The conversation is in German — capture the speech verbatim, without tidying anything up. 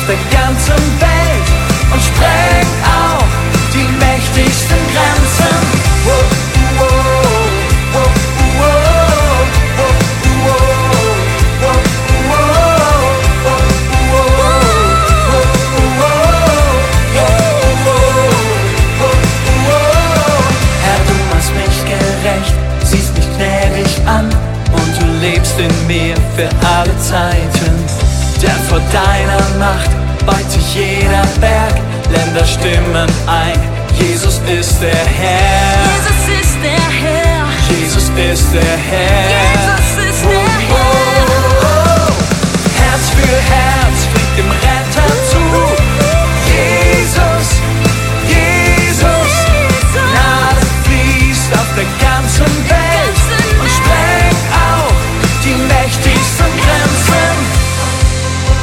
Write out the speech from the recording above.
der ganzen Welt und sprengt auch die mächtigsten Grenzen. Wow, wow, wow, wow, wow, wow, wow. Herr, du machst mich gerecht, siehst mich gnädig an und du lebst in mir für alle Zeiten. Denn vor deiner Macht beugt sich jeder Berg, Länder stimmen ein, Jesus ist der Herr. Jesus ist der Herr. Jesus ist der Herr. Jesus ist der Oh, oh, oh. Herz für Herz.